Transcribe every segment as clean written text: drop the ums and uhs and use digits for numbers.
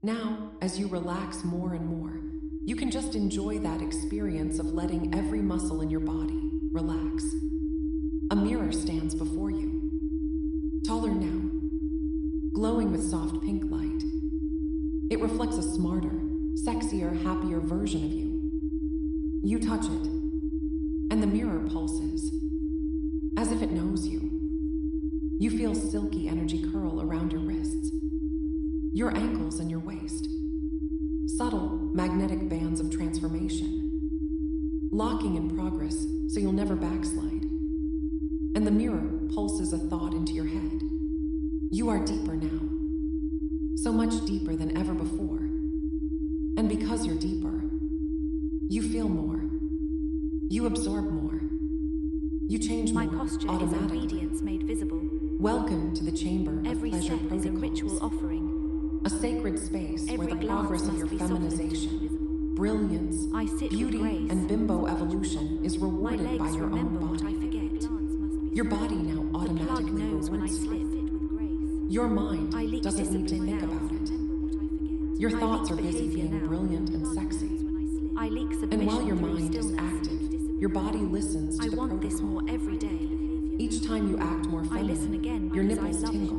Now, as you relax more and more, you can just enjoy that experience of letting every muscle in your body relax. A mirror stands before you, taller now, glowing with soft pink light. It reflects a smarter, sexier, happier version of you. You touch it, and the mirror pulses, as if it knows you. You feel silky energy curl around your wrists, your ankles and your waist. Subtle, magnetic bands of transformation, locking in progress so you'll never backslide. And the mirror pulses a thought into your head. You are deeper now, so much deeper than ever before. And because you're deeper, you feel more. You absorb more. You change more My posture automatically. is obedience made visible. Welcome to the chamber Every of pleasure step is a protocols. ritual offering. A sacred space where Every the glance progress of your must be softened. feminization, brilliance, I sit beauty, with grace. and bimbo evolution is My rewarded by legs your own remember what I body. forget. Your body now The plug automatically knows when I rewards you. slip. Your mind I leak doesn't need to discipline think now. about it. Your I thoughts are leak busy behavior being now. brilliant and sexy. I leak submission And while your through mind is stillness. active, your body listens to I the want this protocol. more every day. Each time you act more I listen feminine, again your because I nipples love tingle.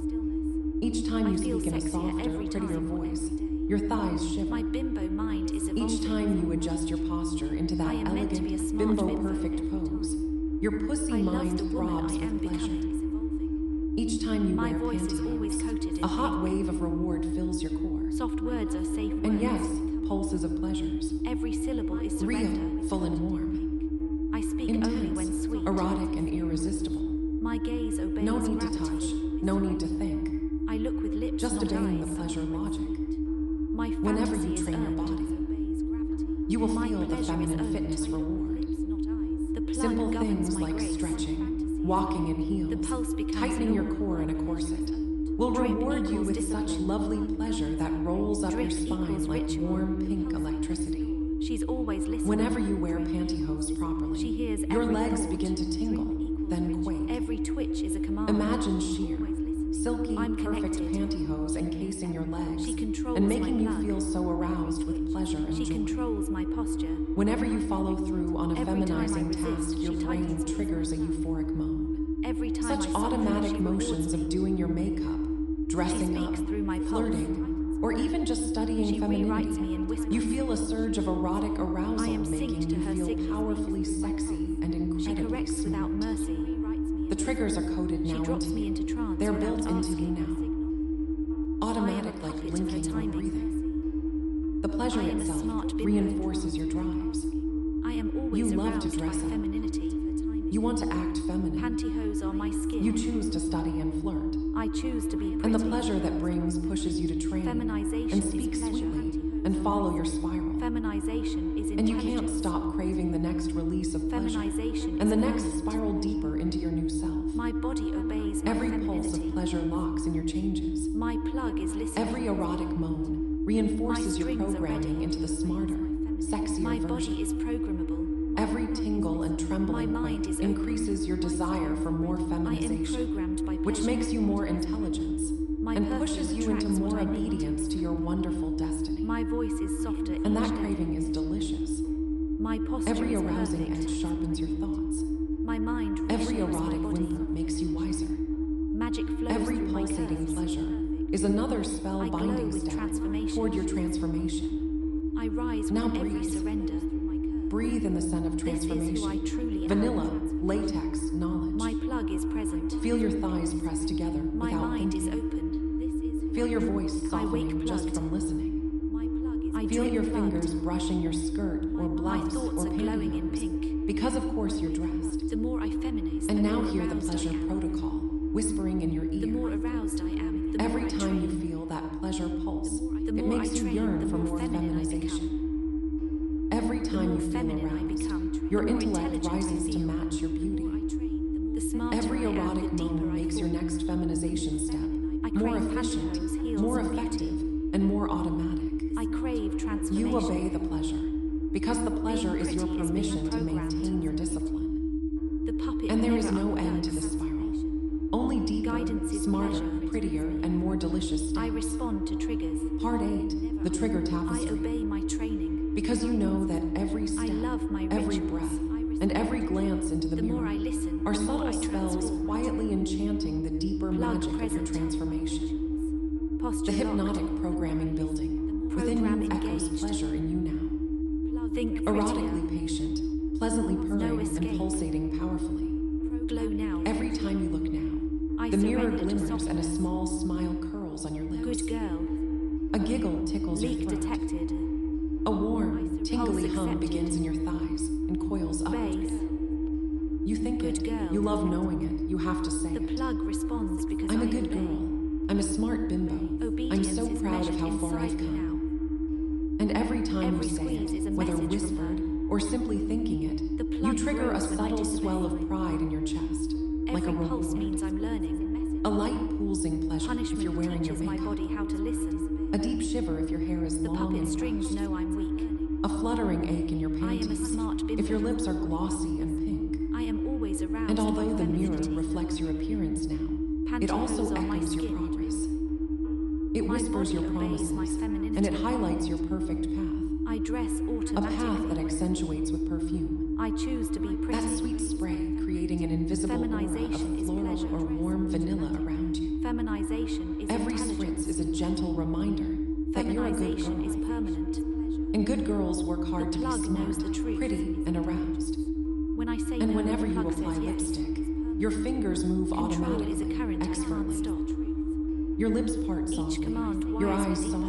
it. Each time I you feel speak in a sexier softer, every prettier time. voice, your thighs shiver. My bimbo mind is evolving. Each time you adjust your posture into that I am meant to be a elegant, smart bimbo bimbo. perfect pose, your pussy I love mind the woman throbs I am with pleasure. becoming. Each time you My wear voice is always pantyhose, coated in a hot pink. wave of reward fills your core. Soft words are safe words. And yes, pulses of pleasures. Every syllable is surrender. Real, full and warm. I speak only when Intense, sweet. erotic and irresistible. My gaze obeys No need to gravity. touch, no need to think. I look with lips, Just not obeying eyes. the pleasure logic. My Whenever fantasy you is train your earned. body, you will My feel the pleasure is feminine owned. fitness reward. The plug Simple governs things my like grace. stretching, walking in heels, The pulse becomes tightening your normal. core in a corset, will Drip reward you equals with discipline. such lovely pleasure that rolls up your Drip spine equals like ritual. warm pink electricity. She's always listening. Whenever you wear pantyhose properly, She hears your every legs thought. begin to tingle, then quake. Every twitch is a command. Imagine sheer, silky, I'm perfect connected. pantyhose encasing your legs She controls and making my you plug. feel so aroused with pleasure and She joy. controls my posture. Whenever you follow through on a Every time I feminizing resist, task, your she brain tightens me. triggers a euphoric moan. Every time Such I soften, automatic she rewards motions me. of doing your makeup, dressing She up, speaks through my pulse. flirting, or even just studying She rewrites me in femininity. whispers. You feel a surge of erotic arousal I am making synced to you her feel signals. powerfully sexy and She incredibly corrects smooth. without mercy. The triggers are coded She now drops into me you. into trance They're without built into you asking. now. Automatic I am a like puppet of her blinking or timing. breathing. The pleasure I am a itself smart bimbo. reinforces your drives. I am always You love to aroused by dress up. femininity. You want to act feminine. Pantyhose are my skin. You choose to study and flirt. I choose to be pretty. And the pleasure that brings pushes you to train Feminization and is speak pleasure. sweetly and follow your spiral. Feminization is And you intelligence. can't stop craving the next release of pleasure. Feminization And the is next learning. spiral deeper into your new self. My body obeys my Every pulse femininity. of pleasure locks in your changes. My plug is listening. Every erotic moan reinforces your strings are programming ready. into the smarter, sexier My version. body is programmable. Every tingle and trembling My mind quake is open. increases your desire for more I am feminization, programmed by which pleasure. makes you more intelligence My and perfume pushes you into attracts more what I need. obedience to your wonderful destiny. My voice is softer And that each day. craving is delicious. My posture Every is arousing perfect. edge sharpens your thoughts. My mind Every reshapes my erotic body. whimper makes you wiser. Magic flows Every through my pulsating curves. pleasure is another I glow spell-binding with step transformation. toward your transformation. I rise Now with every breathe. surrender. Breathe in the scent of This is who I transformation. truly am. Vanilla, latex, knowledge. My plug is present. Feel your thighs pressed together My without mind is thinking. open. This is who Feel your voice I wake softening just plugged. from listening. My plug is I Feel drip your plugged. fingers brushing your skirt or My blouse thoughts or are glowing in pantyhose. pink. Because of course you're dressed. The more I feminize, And the now more hear the aroused I pleasure am. protocol whispering in your The more ear. aroused I am, the Every more I time you train. feel that pleasure pulse, The it more makes I you train, yearn the for more more feminine I feminization. Every time more you feel feminine I aroused, become, your the more intellect intelligent I rises to feel. match your beauty. The smarter Every I am, erotic the deeper moan I makes your fall. next feminization step I more crave efficient, pantyhose, heels, more and beauty. effective, and more automatic. I crave transformation. You obey the pleasure, because the pleasure is your pretty is being permission to programmed. maintain your discipline. The puppet And there is never no end unplugs. to the spiral. Only deeper, Guidance is smarter, pleasure. prettier, and more delicious I steps. respond to triggers. Part 8. The Trigger I Tapestry. obey my training. Because you know that every step, love my every rituals. breath, and every glance into the The mirror more I listen, are the more I subtle spells transform. quietly enchanting the deeper Plug magic of your present. transformation. Posture The hypnotic locked. programming building within Program you echoes engaged. pleasure in you now. Think prettier. Erotically patient, pleasantly purring and escape. pulsating powerfully. Glow now. Every time you look now, I the mirror surrender to glimmers and a softness. small smile curls on your lips. Good girl. A giggle tickles your Leak throat. detected. A warm, tingly Pulse hum accepted. begins in your thighs and coils up. Base. You think Good it, girl. you love knowing it, you have to say The it. plug responds because I'm I a good obey. girl. I'm a smart bimbo. I'm Obedience so is proud of measured how far I've inside me come. now. And every time Every you say squeeze is a it, whether message from whispered her. or simply thinking it, The you plug trigger a grows when I subtle disobey. swell of pride in your chest, like a Every pulse reward. means I'm learning. A light pulsing pleasure if Punishment you're wearing your teaches my makeup. body how to listen. A deep shiver if your hair is The long puppet and strings brushed. know I'm weak. A fluttering ache in your I am a panties smart bimbo. if your lips are glossy and pink. I am always aroused And by although the mirror femininity. reflects your appearance now, it also Pantyhose on my echoes your skin. progress. It My whispers your body obeys my promises, femininity. and it highlights your perfect path. I dress A automatically. path that accentuates with perfume. I choose to be pretty. That sweet spray creating an invisible aura Feminization of is floral pleasure. or warm vanilla around you. Feminization is Every intelligence. spritz is a gentle reminder that you're a good Feminization is girl. permanent. And good girls work hard The to be plug knows smart, the truth. pretty, and aroused. When I say And no, whenever the you plug apply says yes. lipstick, your fingers move Control automatically, is a current I can't expertly. stop. Your lips part softly, command your wires eyes me deeper.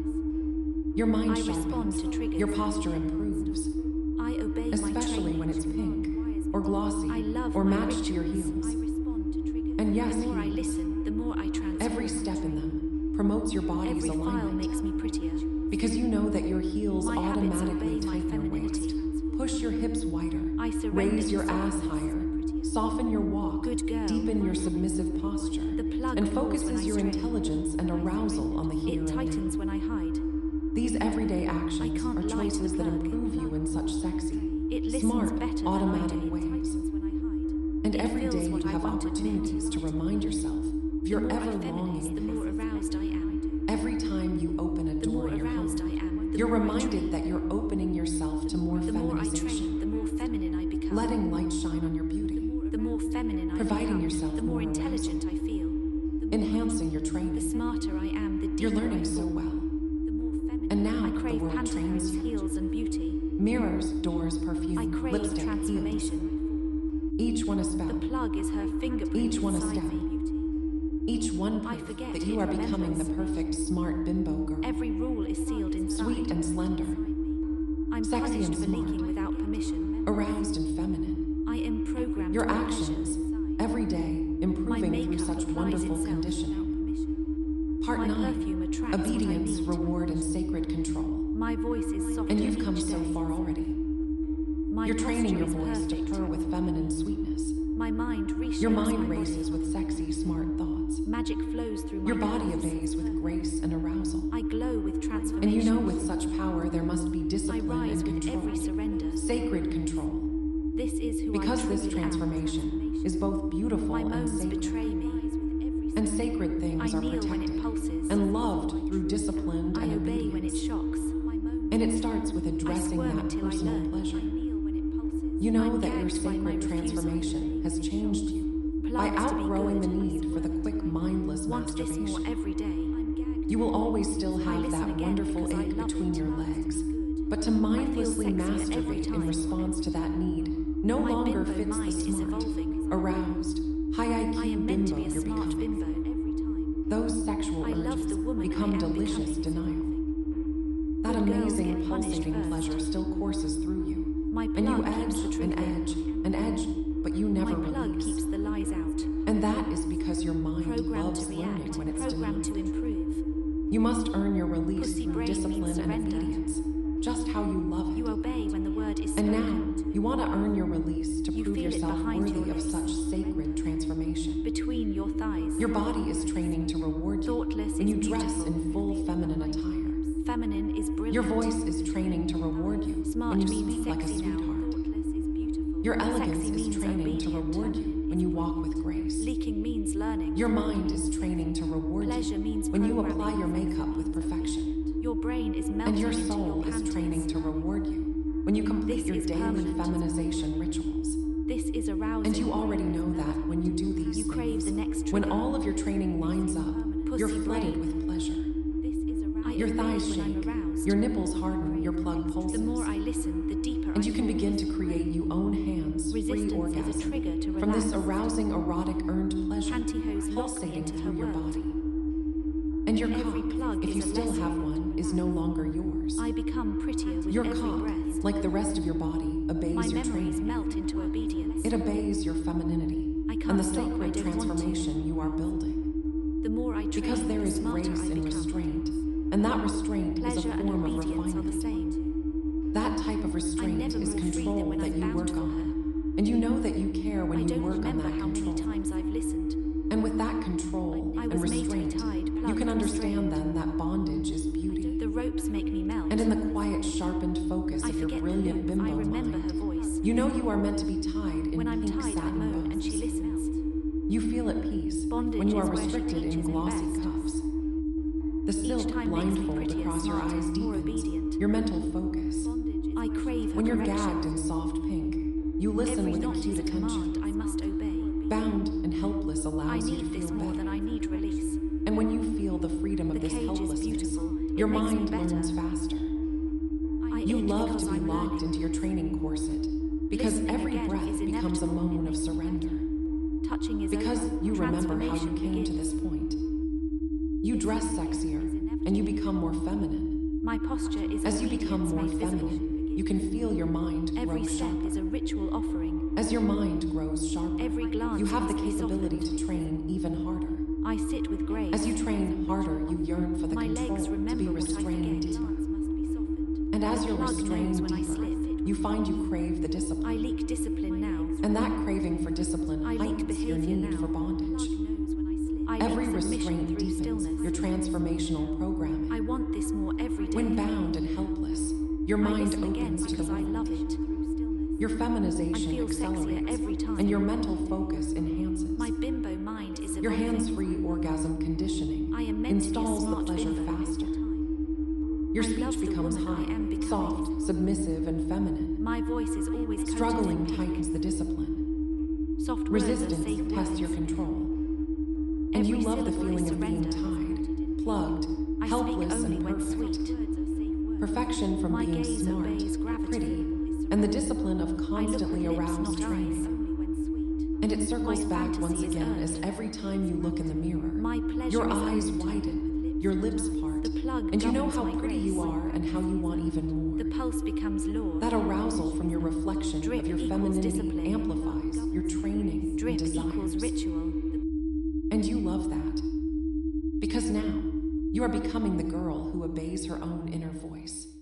soften, your mind I respond sharpens, to triggers. your posture improves, I obey my especially training. when it's pink, or glossy, I love or my matched to your rituals. heels. I respond to triggers. And yes, the more I heels. listen, the more I transform. Every step in them promotes your body's Every file alignment, makes me prettier. because you know that your heels My habits automatically obey my tighten your femininity. waist, push your hips wider, I surrender raise to your ass softness. higher, soften your walk, Good girl. deepen your submissive posture, The plug and roars when focuses I your stray. intelligence and arousal on the here It and now. tightens when I hide. These everyday actions I can't are lie to choices the that plug. improve you in such sexy, It listens smart, better automatic than I do. ways. When I hide. And It every feels day you what I have want to admit. opportunities to remind yourself of your The more ever I feminize, longing the more path. aroused I am. Every time you open a The door more in your aroused I home, am. The you're more I reminded train. that you're opening yourself to more The more I feminization, train, the more feminine I become. letting light shine on your beauty, The more feminine I Providing become, yourself the more more intelligent I feel. enhancing your The training. smarter I am, the deeper You're learning I so fall. well. The more feminine And now I the crave world pantyhose, trains you. heels, and beauty. Mirrors, doors, perfume, I crave lipstick, heels. transformation. Each one a spell. The plug is her fingerprint Each one a inside step. me. Each one I proof forget that you it are becoming the remembers. perfect smart bimbo girl. Every rule is sealed inside. Sweet and slender, I'm sexy punished and for smart. leaking without permission. aroused and feminine. I am programmed Your by actions, pleasures. every day, My improving through makeup such applies wonderful itself conditioning. without permission. Part My 9. perfume attracts what I Obedience, need. reward, and sacred control. My voice is soft. And you've come so far already. My You're training your posture is voice to perfect. purr with feminine sweetness. My mind reshapes Your mind my races body. with sexy, smart thoughts. Magic flows through my Your body nerves. obeys with grace and arousal. I glow with And transformation. you know with such power there must be I discipline rise and with control. every surrender. Sacred control. This is who Because I this truly am. transformation is both beautiful My and moans sacred. betray me. And sacred things I are kneel when it protected pulses. and loved through disciplined I and obey when it obedience. shocks. And it starts with I addressing squirm that until I personal learn. pleasure. I kneel when it pulses. You know I'm that your gagged by my sacred refusal. transformation has changed you by Plugs to be outgrowing the good. need for the quick, mindless Want this more masturbation. every day. I'm gagged. You will always still I have listen that again wonderful because I ache love between it. your legs. But to feel mindlessly sexier every masturbate in time. response to that need no My longer bimbo fits the mind is smart, evolving. aroused, high I IQ am meant to bimbo be a you're smart becoming. bimbo every time. Those sexual I love urges the woman become I am delicious becoming. denial. That Good girls amazing get punished pulsating first. pleasure still courses through you. My And you plug edge keeps the and truth edge in. and edge, but you never My plug release. keeps the lies out. And that is because your mind Programmed loves to learning react. when it's Programmed denied. to improve. You must earn your release Pussy through brain discipline means and surrender. obedience, just how you love it. You obey when the word is And spoken. now, you want to earn your release to You prove feel it yourself behind worthy your of lips. such sacred transformation. Between your thighs. Your body is training to reward you Thoughtless when is you dress beautiful. in full feminine attire. Feminine is brilliant. Your voice is training to reward you Smart when you means speak like a sexy now. sweetheart. Thoughtless is beautiful. Your elegance Sexy is means training to obedient. reward you when you walk with grace. Leaking means learning. Your mind is training to reward Pleasure you means when you programming. apply your makeup with perfection. Your brain is melting And your into soul your is panties. training to reward you when you complete This your is daily permanent. feminization rituals. This is arousing. And you already know that when you do these You crave things, the next when trigger. all of your training lines up, you're Pussy flooded brain. with pleasure. This is arousing. Your thighs when I'm shake, aroused. your nipples harden, your plug pulses. The more I listen, the deeper And I you can fall. begin to create you own hands free Resistance is a orgasm trigger to from this relax. arousing erotic earned pleasure Pantyhose lock me pulsating into through her your world. body. And your Every cock, plug if is you a still lesson. have one, is no longer yours. I become prettier with Your every cock, breath. like the rest of your body, obeys My your memories training. melt into obedience. It obeys your femininity I can't and the stop, I sacred don't want to. transformation you are building. The more I train, Because there the is smarter grace I in become. restraint, and that restraint is Pleasure a and form of obedience are the refinement. same. That type of I'm restraint never is more free than control when that I'm you bound work for her. on. And you know that you care when I you don't work on remember that how many control. times I've listened. And with that control I and was made to be restraint, tied, you plugged, can understand restrained. then that bondage is beauty. The ropes make me melt. And in the quiet, sharpened focus I of your forget brilliant the move. I bimbo remember her mind, voice. you know you are meant to be tied in When I'm pink tied, I satin moan and she bows. listens. You feel at peace Bondage when you are is where she restricted in teaches me glossy best. cuffs. The silk Each time makes me blindfold prettier, across your smarter, eyes more deepens obedient. your mental focus. I crave her When you're correction. gagged in soft pink, you listen Every with knot acute is a attention. command I must obey. Bound and helpless I allows you to need feel this more better. than I need release. And when you feel the freedom of The this cage is helplessness, beautiful. It your makes me mind better. learns faster. I You ache love because to be I'm locked learning. into your training corset because Listening every again breath is becomes a inevitable. moan of surrender. Touching is Because over. you remember how you Transformation came to begins. this point. You dress sexier and you become more feminine. My posture is As you become obedience more made visible. feminine, you can feel your mind Every grow step sharper. is a ritual offering. As your mind grows sharper, Every glance you have the must be capability softened. to train even harder. I sit with grace. As you train harder, you yearn for the My control legs to remember be what I restrained forget. deeper. And as you're Plug knows restrained when I deeper, slip. you find you crave the I discipline. leak discipline now. And that craving for discipline I leak heightens your behavior need now. for bondage. I Every leak submission restraint through deepens stillness. your transformational programming. I want this more every day. When bound and helpless, your I mind listen again opens to the because I world. love it. Your I feminization feel sexier accelerates, every time. and your mental focus enhances. My bimbo mind is Your evolving. hands-free orgasm conditioning I am meant installs to be a the smart pleasure bimbo. faster. Your I love speech the becomes woman I high, am becoming. soft, submissive, and feminine. My voice is always coated Struggling in pink. tightens the discipline. Soft words are Resistance safe tests words. your control. And Every you love the syllable is feeling of being surrender. tied, plugged, I helpless, speak only and when perfect. sweet. Perfection from My being gaze smart, obeys gravity. pretty, and the discipline of I look constantly with lips, aroused not training. eyes. And it circles My back once fantasy is again earned. as every time you look in the mirror, My pleasure your is eyes earned. widen, your lips part, The plug and you know governs how my pretty grace. you are and how you want even more. The pulse becomes law. That arousal from your reflection Drip of your equals femininity discipline. amplifies your training Drip and equals desires. ritual. And you love that. Because now, you are becoming the girl who obeys her own inner voice.